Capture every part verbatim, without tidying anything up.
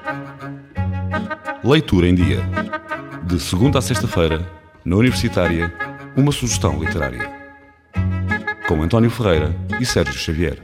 Leitura em Dia. De segunda a sexta-feira, na Universitária, uma sugestão literária. Com António Ferreira e Sérgio Xavier.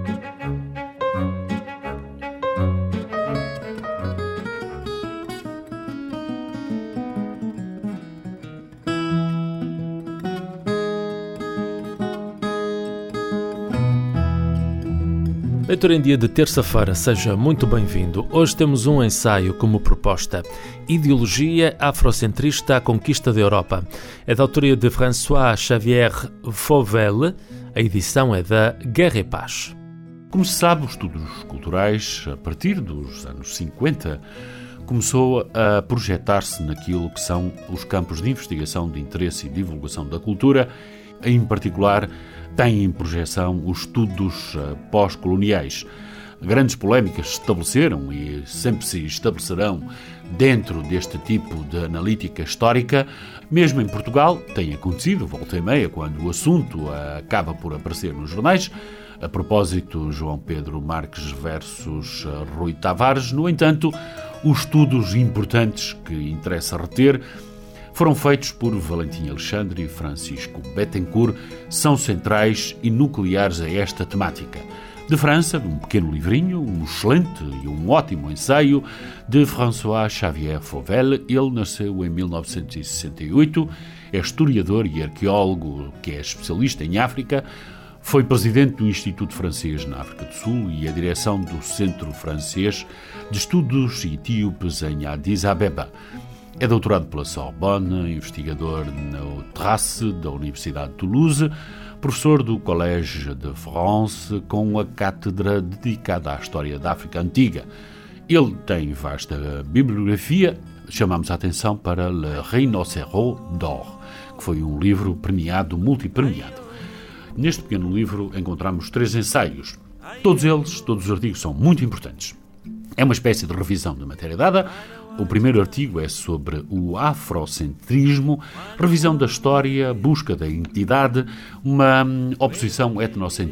Leitura em Dia de terça-feira, seja muito bem-vindo. Hoje temos um ensaio como proposta: Ideologia Afrocentrista à Conquista da Europa. É da autoria de François Xavier Fauvel. A edição é da Guerra e Paz. Como se sabe, os estudos culturais, a partir dos anos cinquenta, começou a projetar-se naquilo que são os campos de investigação, de interesse e divulgação da cultura. Em particular, têm em projeção os estudos pós-coloniais. Grandes polémicas se estabeleceram e sempre se estabelecerão dentro deste tipo de analítica histórica. Mesmo em Portugal, tem acontecido, volta e meia, quando o assunto acaba por aparecer nos jornais. A propósito, João Pedro Marques versus Rui Tavares. No entanto, os estudos importantes que interessa reter foram feitos por Valentim Alexandre e Francisco Bettencourt, são centrais e nucleares a esta temática. De França, de um pequeno livrinho, um excelente e um ótimo ensaio de François Xavier Fauvel. Ele nasceu em mil novecentos e sessenta e oito, é historiador e arqueólogo que é especialista em África, foi presidente do Instituto Francês na África do Sul e a direção do Centro Francês de Estudos Etíopes em Addis Abeba. É doutorado pela Sorbonne, investigador no Trace da Universidade de Toulouse, professor do Collège de France, com a cátedra dedicada à história da África Antiga. Ele tem vasta bibliografia. Chamamos a atenção para Le Rhinocéros d'Or, que foi um livro premiado, multipremiado. Neste pequeno livro encontramos três ensaios. Todos eles, todos os artigos são muito importantes. É uma espécie de revisão da matéria dada. O primeiro artigo é sobre o afrocentrismo, revisão da história, busca da identidade, uma oposição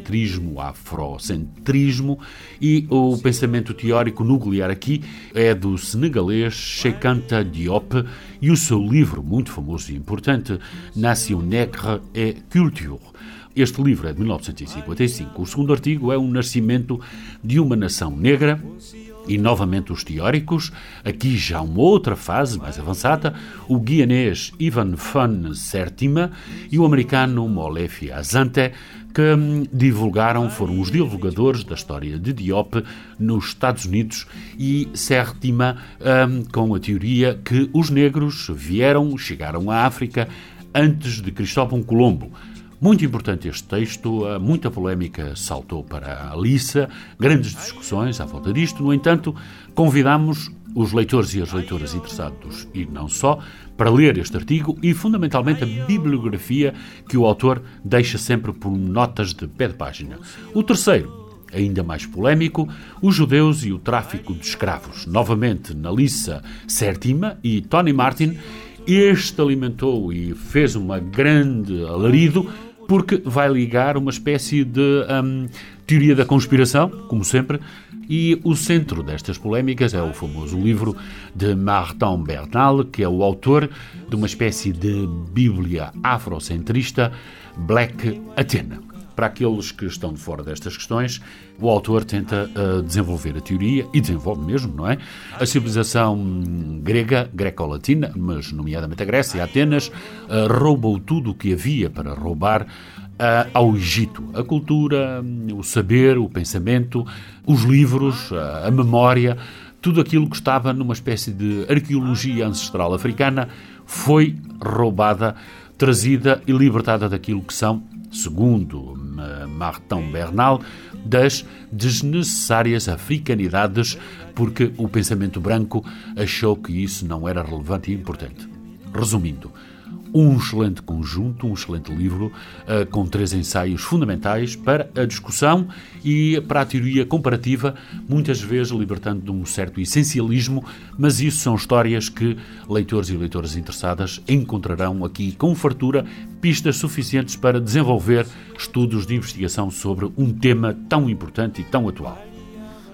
etnocentrismo-afrocentrismo, e o pensamento teórico nuclear aqui é do senegalês Cheikh Anta Diop e o seu livro muito famoso e importante, Nation Nègre et Culture. Este livro é de mil novecentos e cinquenta e cinco. O segundo artigo é o nascimento de uma nação negra. E, novamente, os teóricos, aqui já uma outra fase mais avançada, o guianês Ivan van Sertima e o americano Molefi Asante, que hum, divulgaram, foram os divulgadores da história de Diop nos Estados Unidos, e Sertima hum, com a teoria que os negros vieram, chegaram à África antes de Cristóvão Colombo. Muito importante este texto, muita polémica saltou para a liça, grandes discussões à volta disto. No entanto, convidamos os leitores e as leitoras interessados, e não só, para ler este artigo e, fundamentalmente, a bibliografia que o autor deixa sempre por notas de pé de página. O terceiro, ainda mais polémico, os judeus e o tráfico de escravos. Novamente, na liça, Sertima e Tony Martin. Este alimentou e fez uma grande alarido, porque vai ligar uma espécie de um, teoria da conspiração, como sempre, e o centro destas polémicas é o famoso livro de Martin Bernal, que é o autor de uma espécie de bíblia afrocentrista, Black Athena. Para aqueles que estão de fora destas questões, o autor tenta uh, desenvolver a teoria, e desenvolve mesmo, não é? A civilização grega, greco-latina, mas nomeadamente a Grécia, Atenas, uh, roubou tudo o que havia para roubar uh, ao Egito. A cultura, o saber, o pensamento, os livros, uh, a memória, tudo aquilo que estava numa espécie de arqueologia ancestral africana foi roubada, trazida e libertada daquilo que são, segundo Martin Bernal, das desnecessárias africanidades, porque o pensamento branco achou que isso não era relevante e importante. Resumindo, um excelente conjunto, um excelente livro, uh, com três ensaios fundamentais para a discussão e para a teoria comparativa, muitas vezes libertando de um certo essencialismo, mas isso são histórias que leitores e leitoras interessadas encontrarão aqui com fartura, pistas suficientes para desenvolver estudos de investigação sobre um tema tão importante e tão atual.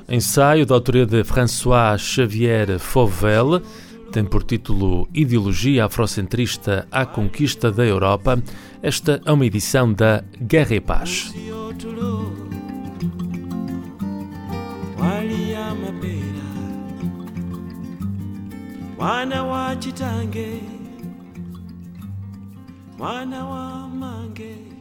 Ensaio da autoria de François Xavier Fauvel, tem por título Ideologia Afrocentrista à Conquista da Europa. Esta é uma edição da Guerra e Paz. Mwana wa chitange, mwana wa mange.